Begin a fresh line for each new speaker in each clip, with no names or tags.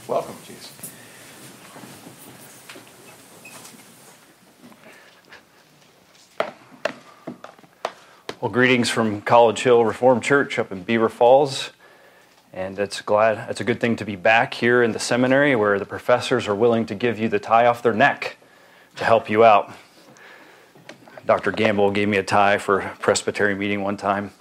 Welcome, Jason. Well, greetings from College Hill Reformed Church up in Beaver Falls. And it's a good thing to be back here in the seminary where the professors are willing to give you the tie off their neck to help you out. Dr. Gamble gave me a tie for a Presbyterian meeting one time.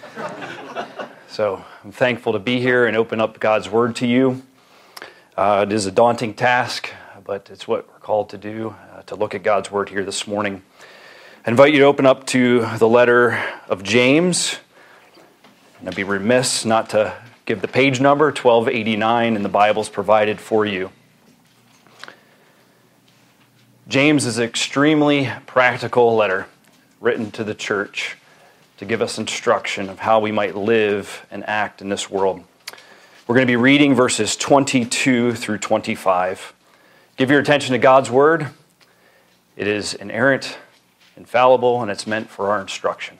So I'm thankful to be here and open up God's Word to you. It is a daunting task, but it's what we're called to do, to look at God's Word here this morning. I invite you to open up to the letter of James. And I'd be remiss not to give the page number, 1289, in the Bibles provided for you. James is an extremely practical letter written to the church to give us instruction of how we might live and act in this world. We're going to be reading verses 22 through 25. Give your attention to God's Word. It is inerrant, infallible, and it's meant for our instruction.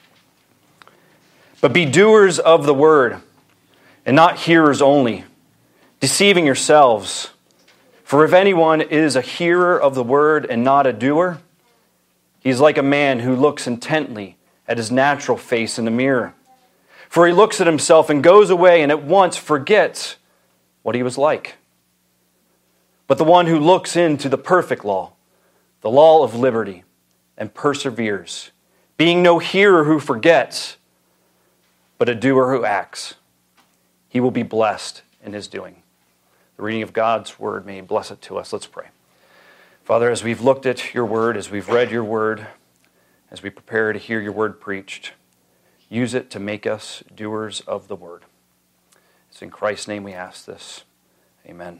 But be doers of the Word, and not hearers only, deceiving yourselves. For if anyone is a hearer of the word and not a doer, he is like a man who looks intently at his natural face in the mirror. For he looks at himself and goes away and at once forgets what he was like. But the one who looks into the perfect law, the law of liberty, and perseveres, being no hearer who forgets, but a doer who acts, he will be blessed in his doing. The reading of God's Word may bless it to us. Let's pray. Father, as we've looked at your Word, as we've read your Word, as we prepare to hear your Word preached, use it to make us doers of the Word. It's in Christ's name we ask this. Amen.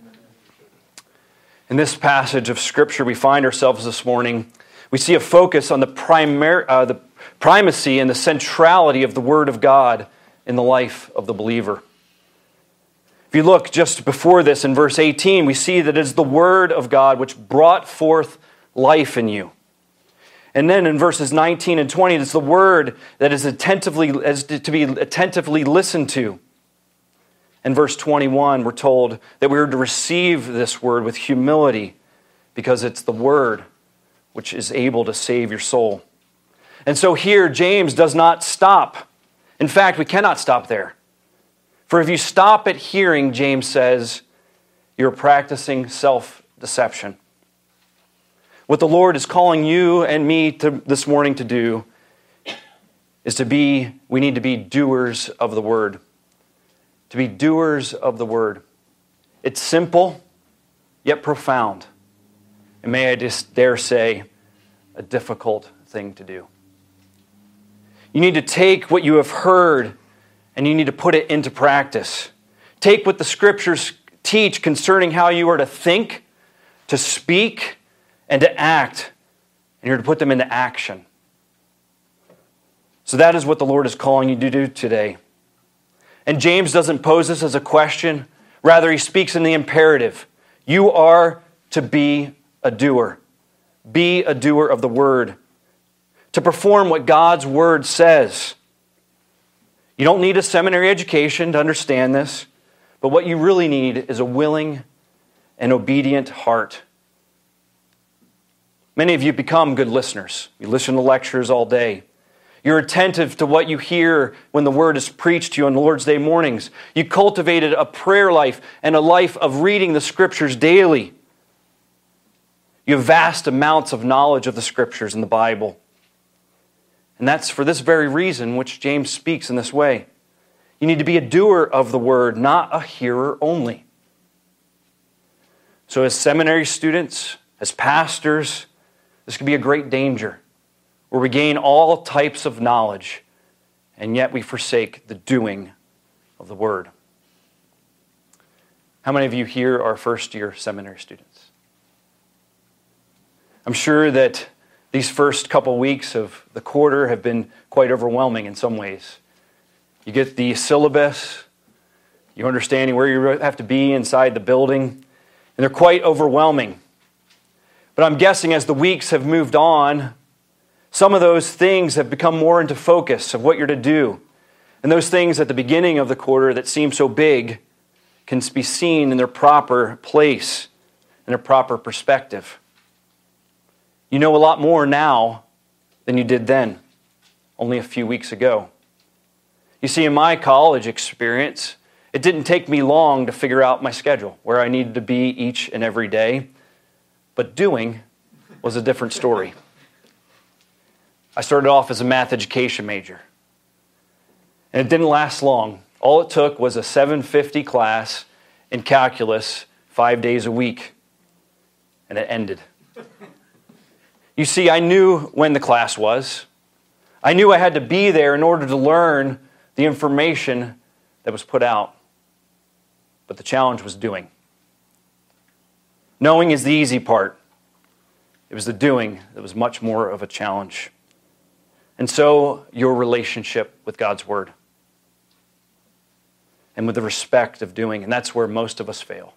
In this passage of Scripture we find ourselves this morning, we see a focus on the primacy and the centrality of the Word of God in the life of the believer. If you look just before this in verse 18, we see that it is the Word of God which brought forth life in you. And then in verses 19 and 20, it's the Word that is to be attentively listened to. In verse 21, we're told that we are to receive this Word with humility because it's the Word which is able to save your soul. And so here, James does not stop. In fact, we cannot stop there. For if you stop at hearing, James says, you're practicing self-deception. What the Lord is calling you and me this morning to do is we need to be doers of the Word. To be doers of the Word. It's simple, yet profound. And may I just dare say, a difficult thing to do. You need to take what you have heard and you need to put it into practice. Take what the Scriptures teach concerning how you are to think, to speak, and to act, and you're to put them into action. So that is what the Lord is calling you to do today. And James doesn't pose this as a question. Rather, he speaks in the imperative. You are to be a doer. Be a doer of the Word. To perform what God's Word says. You don't need a seminary education to understand this, but what you really need is a willing and obedient heart. Many of you become good listeners. You listen to lectures all day. You're attentive to what you hear when the Word is preached to you on Lord's Day mornings. You cultivated a prayer life and a life of reading the Scriptures daily. You have vast amounts of knowledge of the Scriptures in the Bible. And that's for this very reason which James speaks in this way. You need to be a doer of the Word, not a hearer only. So as seminary students, as pastors, this can be a great danger, where we gain all types of knowledge, and yet we forsake the doing of the Word. How many of you here are first-year seminary students? I'm sure that these first couple weeks of the quarter have been quite overwhelming in some ways. You get the syllabus, you're understanding where you have to be inside the building, and they're quite overwhelming. But I'm guessing as the weeks have moved on, some of those things have become more into focus of what you're to do. And those things at the beginning of the quarter that seem so big, can be seen in their proper place, in their proper perspective. You know a lot more now than you did then, only a few weeks ago. You see, in my college experience, it didn't take me long to figure out my schedule, where I needed to be each and every day. But doing was a different story. I started off as a math education major. And it didn't last long. All it took was a 750 class in calculus 5 days a week. And it ended. You see, I knew when the class was. I knew I had to be there in order to learn the information that was put out. But the challenge was doing. Knowing is the easy part. It was the doing that was much more of a challenge. And so, your relationship with God's Word. And with the respect of doing. And that's where most of us fail.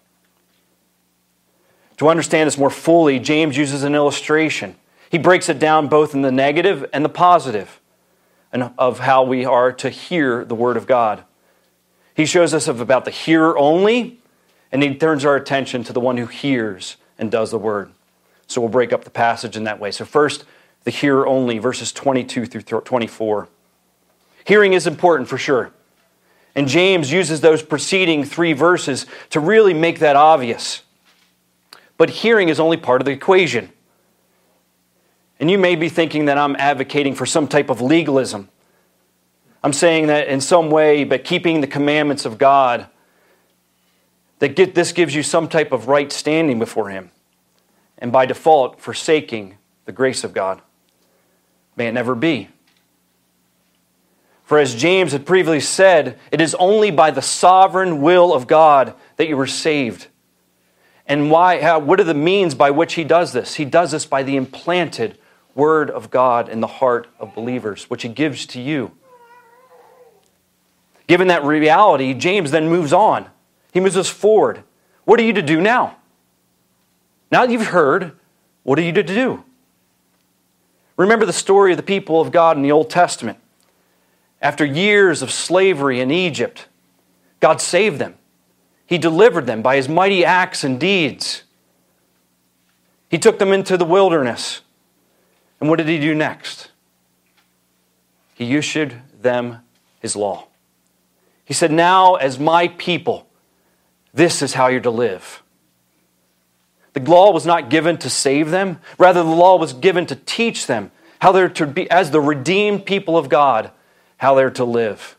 To understand this more fully, James uses an illustration. He breaks it down both in the negative and the positive and of how we are to hear the Word of God. He shows us about the hearer only, and he turns our attention to the one who hears and does the Word. So we'll break up the passage in that way. So first, the hearer only, verses 22 through 24. Hearing is important for sure. And James uses those preceding 3 verses to really make that obvious. But hearing is only part of the equation. And you may be thinking that I'm advocating for some type of legalism. I'm saying that in some way, by keeping the commandments of God, this gives you some type of right standing before Him. And by default, forsaking the grace of God. May it never be. For as James had previously said, it is only by the sovereign will of God that you were saved. And what are the means by which He does this? He does this by the implanted Word of God in the heart of believers, which He gives to you. Given that reality, James then moves on. He moves us forward. What are you to do now? Now that you've heard, what are you to do? Remember the story of the people of God in the Old Testament. After years of slavery in Egypt, God saved them. He delivered them by His mighty acts and deeds. He took them into the wilderness. And what did He do next? He issued them His law. He said, now as my people, this is how you're to live. The law was not given to save them. Rather, the law was given to teach them how they're to be, as the redeemed people of God, how they're to live.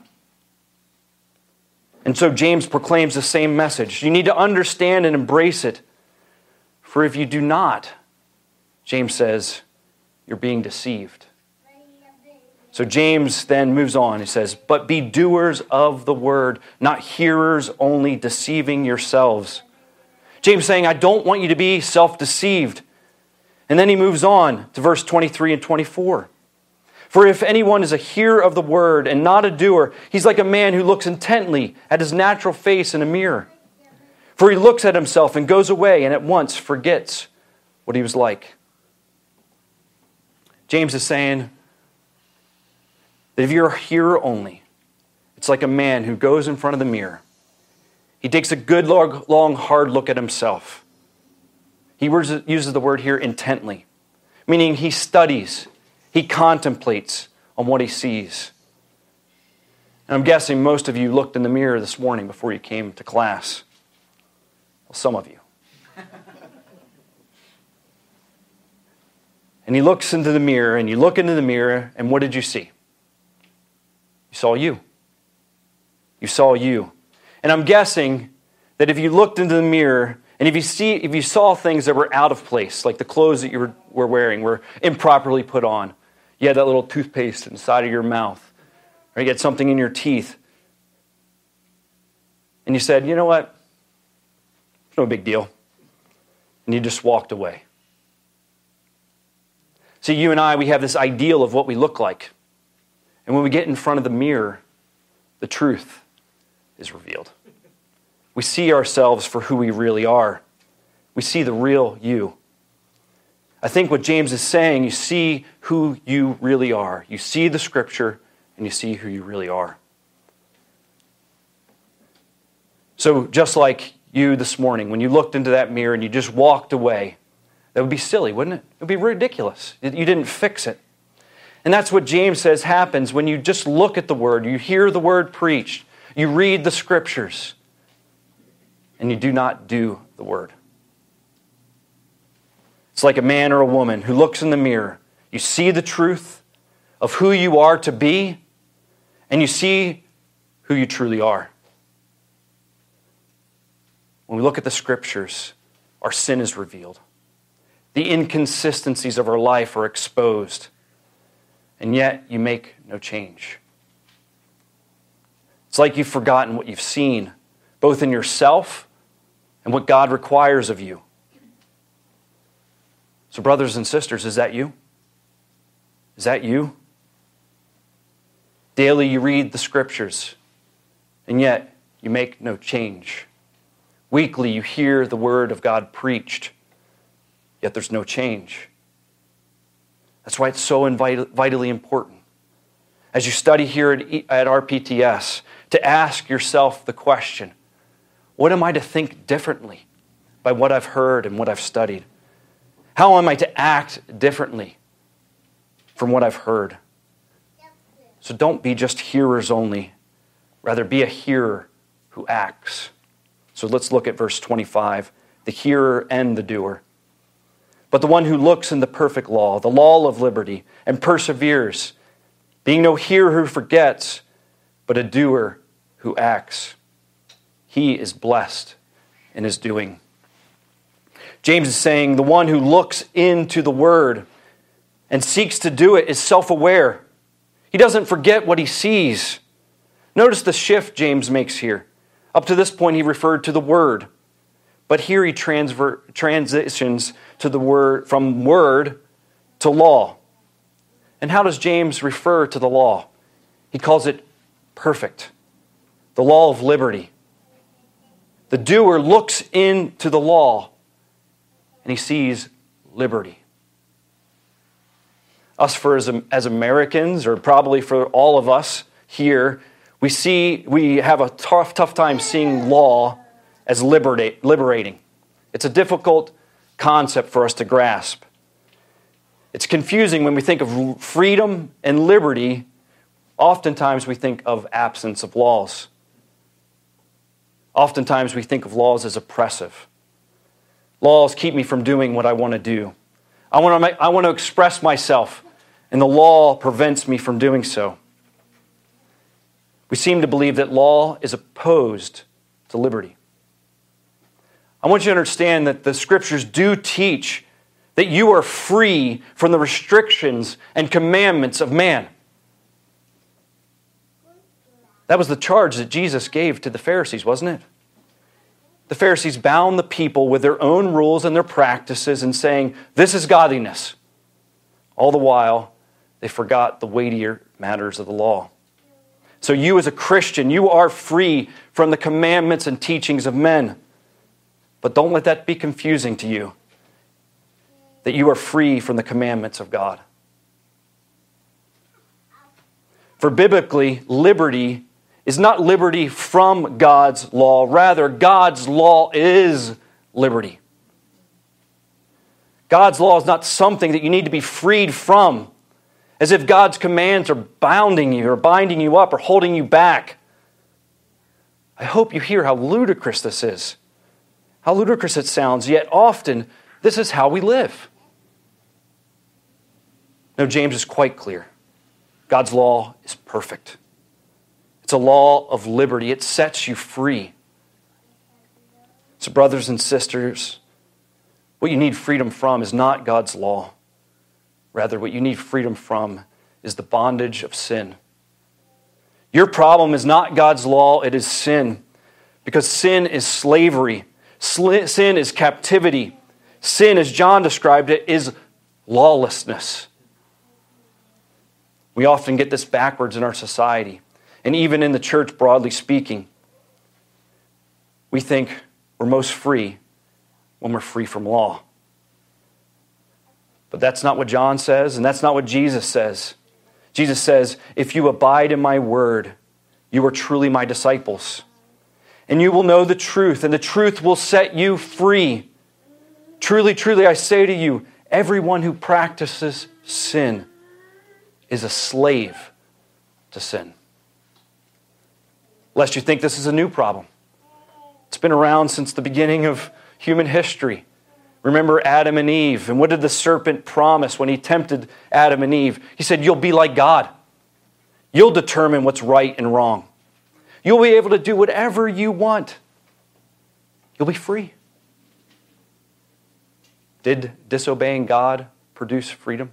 And so James proclaims the same message. You need to understand and embrace it. For if you do not, James says, you're being deceived. So James then moves on. He says, but be doers of the word, not hearers only, deceiving yourselves. James saying, I don't want you to be self-deceived. And then he moves on to verse 23 and 24. For if anyone is a hearer of the word and not a doer, he's like a man who looks intently at his natural face in a mirror. For he looks at himself and goes away and at once forgets what he was like. James is saying that if you're a hearer only, it's like a man who goes in front of the mirror. He takes a good, long, hard look at himself. He uses the word here intently, meaning he studies, he contemplates on what he sees. And I'm guessing most of you looked in the mirror this morning before you came to class. Well, some of you. And he looks into the mirror, and you look into the mirror, and what did you see? You saw you. You saw you. And I'm guessing that if you looked into the mirror, and if you saw things that were out of place, like the clothes that you were wearing were improperly put on, you had that little toothpaste inside of your mouth, or you had something in your teeth, and you said, you know what? It's no big deal. And you just walked away. See, you and I, we have this ideal of what we look like. And when we get in front of the mirror, the truth is revealed. We see ourselves for who we really are. We see the real you. I think what James is saying, you see who you really are. You see the Scripture, and you see who you really are. So just like you this morning, when you looked into that mirror and you just walked away, that would be silly, wouldn't it? It would be ridiculous. You didn't fix it. And that's what James says happens when you just look at the Word, you hear the Word preached, you read the Scriptures, and you do not do the Word. It's like a man or a woman who looks in the mirror. You see the truth of who you are to be, and you see who you truly are. When we look at the Scriptures, our sin is revealed. The inconsistencies of our life are exposed. And yet you make no change. It's like you've forgotten what you've seen, both in yourself and what God requires of you. So brothers and sisters, is that you? Is that you? Daily you read the Scriptures, and yet you make no change. Weekly you hear the Word of God preached, yet there's no change. That's why it's so vitally important, as you study here at RPTS, to ask yourself the question, what am I to think differently by what I've heard and what I've studied? How am I to act differently from what I've heard? So don't be just hearers only. Rather, be a hearer who acts. So let's look at verse 25, the hearer and the doer. But the one who looks in the perfect law, the law of liberty, and perseveres, being no hearer who forgets, but a doer who acts, he is blessed in his doing. James is saying the one who looks into the Word and seeks to do it is self-aware. He doesn't forget what he sees. Notice the shift James makes here. Up to this point, he referred to the Word. But here he transitions to the word, from word to law. And how does James refer to the law? He calls it perfect. The law of liberty. The doer looks into the law and he sees liberty. Us as Americans, or probably for all of us here, we have a tough time seeing law as liberating. It's a difficult concept for us to grasp. It's confusing when we think of freedom and liberty. Oftentimes we think of absence of laws. Oftentimes we think of laws as oppressive. Laws keep me from doing what I want to do. I want to express myself, and the law prevents me from doing so. We seem to believe that law is opposed to liberty. I want you to understand that the Scriptures do teach that you are free from the restrictions and commandments of man. That was the charge that Jesus gave to the Pharisees, wasn't it? The Pharisees bound the people with their own rules and their practices and saying, this is godliness. All the while, they forgot the weightier matters of the law. So you as a Christian, you are free from the commandments and teachings of men. But don't let that be confusing to you, that you are free from the commandments of God. For biblically, liberty is not liberty from God's law. Rather, God's law is liberty. God's law is not something that you need to be freed from, as if God's commands are bounding you or binding you up or holding you back. I hope you hear how ludicrous this is. How ludicrous it sounds, yet often this is how we live. No, James is quite clear. God's law is perfect. It's a law of liberty. It sets you free. So brothers and sisters, what you need freedom from is not God's law. Rather, what you need freedom from is the bondage of sin. Your problem is not God's law, it is sin. Because sin is slavery. Sin is captivity. Sin, as John described it, is lawlessness. We often get this backwards in our society, and even in the church, broadly speaking. We think we're most free when we're free from law. But that's not what John says, and that's not what Jesus says. Jesus says, if you abide in my word, you are truly my disciples. and you will know the truth, and the truth will set you free. Truly, truly, I say to you, everyone who practices sin is a slave to sin. Lest you think this is a new problem. It's been around since the beginning of human history. Remember Adam and Eve, and what did the serpent promise when he tempted Adam and Eve? He said, you'll be like God. You'll determine what's right and wrong. You'll be able to do whatever you want. You'll be free. Did disobeying God produce freedom?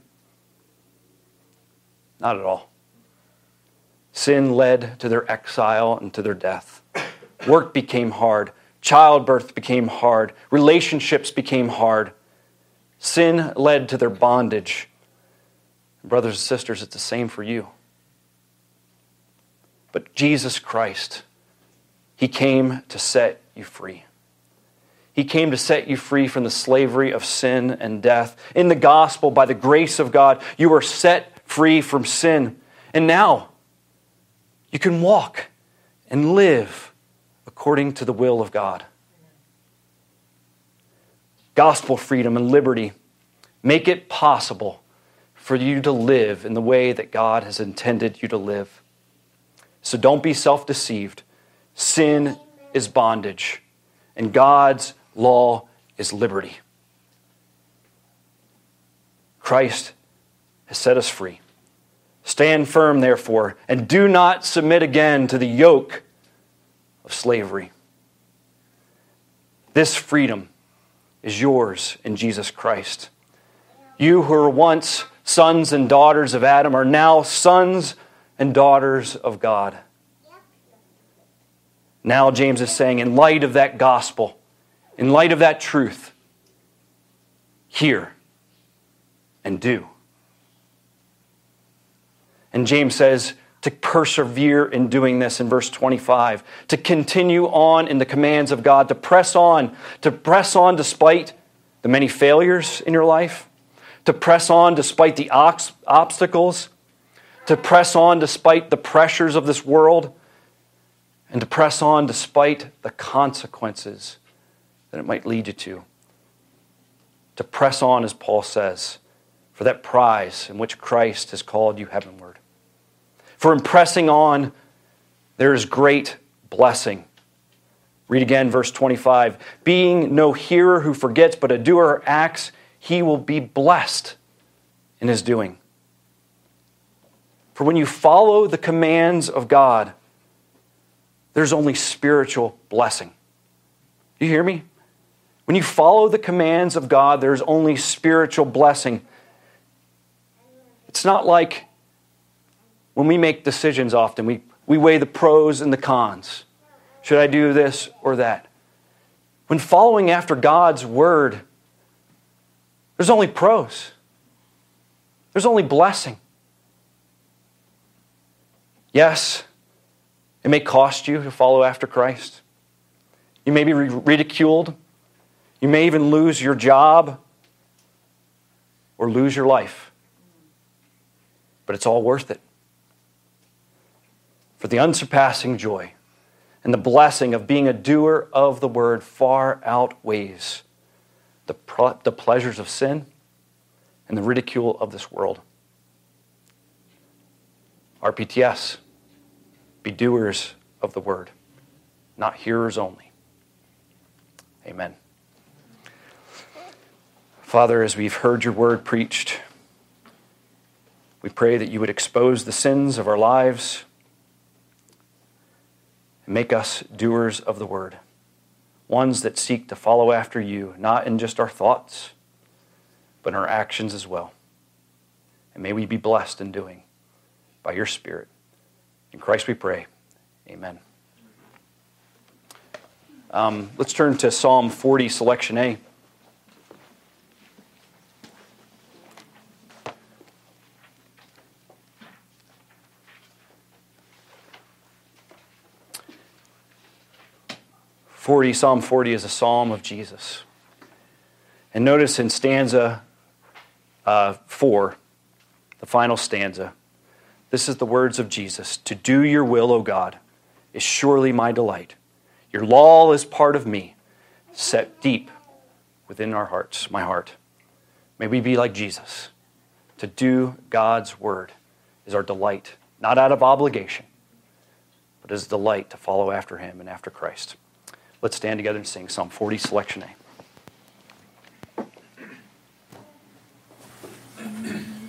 Not at all. Sin led to their exile and to their death. Work became hard. Childbirth became hard. Relationships became hard. Sin led to their bondage. Brothers and sisters, it's the same for you. But Jesus Christ, He came to set you free. He came to set you free from the slavery of sin and death. In the gospel, by the grace of God, you are set free from sin. And now, you can walk and live according to the will of God. Gospel freedom and liberty make it possible for you to live in the way that God has intended you to live. So don't be self-deceived. Sin is bondage, and God's law is liberty. Christ has set us free. Stand firm, therefore, and do not submit again to the yoke of slavery. This freedom is yours in Jesus Christ. You who were once sons and daughters of Adam are now sons and daughters of God. Now James is saying, in light of that gospel, in light of that truth, hear and do. And James says to persevere in doing this in verse 25, to continue on in the commands of God, to press on despite the many failures in your life, to press on despite the obstacles, to press on despite the pressures of this world, and to press on despite the consequences that it might lead you to. To press on, as Paul says, for that prize in which Christ has called you heavenward. For in pressing on, there is great blessing. Read again verse 25. Being no hearer who forgets, but a doer who acts, he will be blessed in his doing. For when you follow the commands of God, there's only spiritual blessing. Do you hear me? When you follow the commands of God, there's only spiritual blessing. It's not like when we make decisions often, we weigh the pros and the cons. Should I do this or that? When following after God's word, there's only pros. There's only blessing. Yes, it may cost you to follow after Christ. You may be ridiculed. You may even lose your job or lose your life. But it's all worth it. For the unsurpassing joy and the blessing of being a doer of the word far outweighs the pleasures of sin and the ridicule of this world. RPTS, be doers of the word, not hearers only. Amen. Father, as we've heard your word preached, we pray that you would expose the sins of our lives and make us doers of the word, ones that seek to follow after you, not in just our thoughts, but in our actions as well. And may we be blessed in doing by your Spirit. In Christ we pray. Amen. Let's turn to Psalm 40, Selection A. Psalm 40 is a psalm of Jesus. And notice in stanza 4, the final stanza, this is the words of Jesus. To do your will, O God, is surely my delight. Your law is part of me, set deep within our hearts, my heart. May we be like Jesus. To do God's word is our delight, not out of obligation, but as delight to follow after him and after Christ. Let's stand together and sing Psalm 40, Selection A.